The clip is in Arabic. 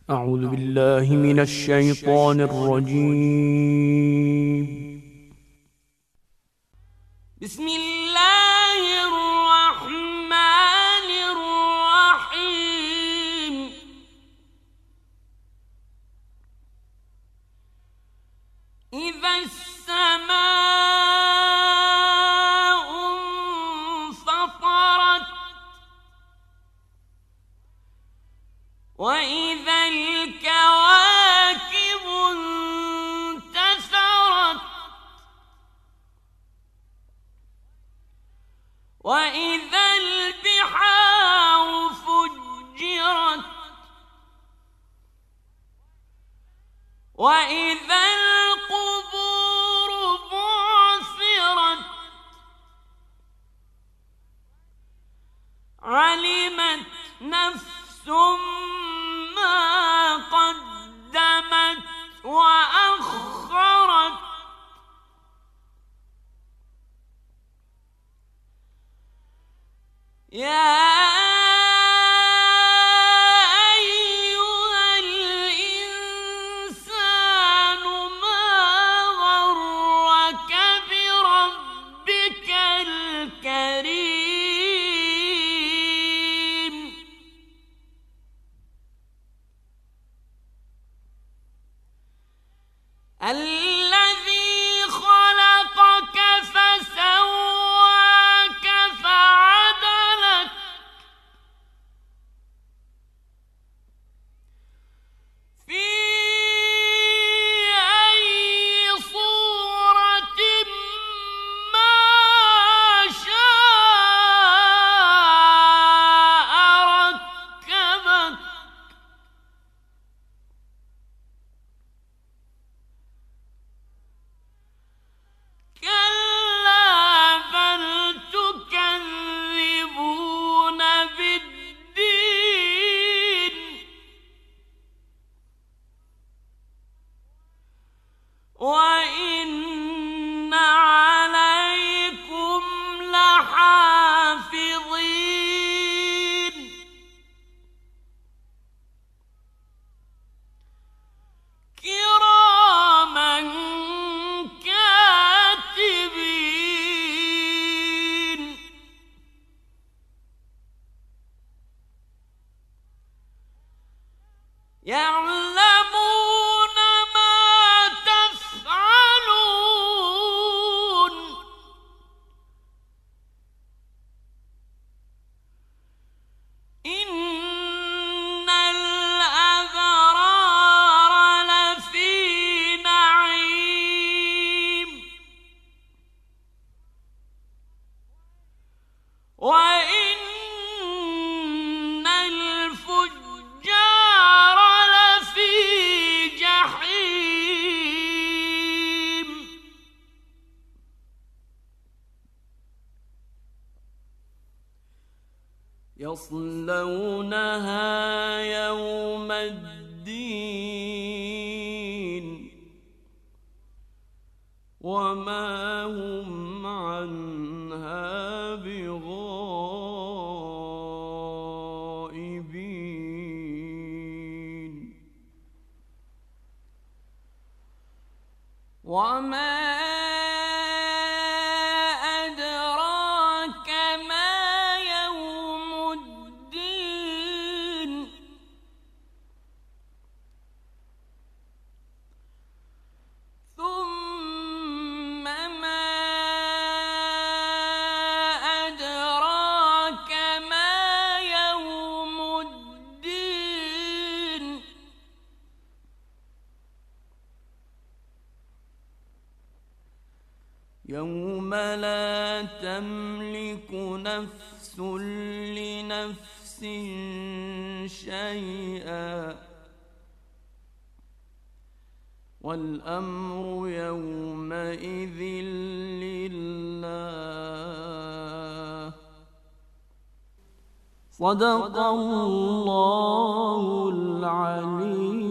أعوذ بالله من الشيطان الرجيم. بسم الله الرحمن الرحيم. إذا السماء انفطرت وإذا الكواكب انتثرت وإذا البحار فجرت وإذا القبور بعثرت علمت نفس ما قدمت وأخرت يا أيها الإنسان ما غرك بربك الكريم الذي خلقك فسواك فعدلك في أي صورة ما شاء ركبك كلا بل تكذبون بالدين وإن عليكم لحافظين كراما كاتبين يعلمون ما تفعلون إن الأبرار لفي نعيم وإن الفجار لفي جحيم يصلونها يوم الدين وما هم عنها بغائبين وما أدراك ما يوم الدين ثم ما أدراك ما يوم الدين يوم لا تملك نفس لنفس شيئا والأمر يومئذ لله صدق الله العليم.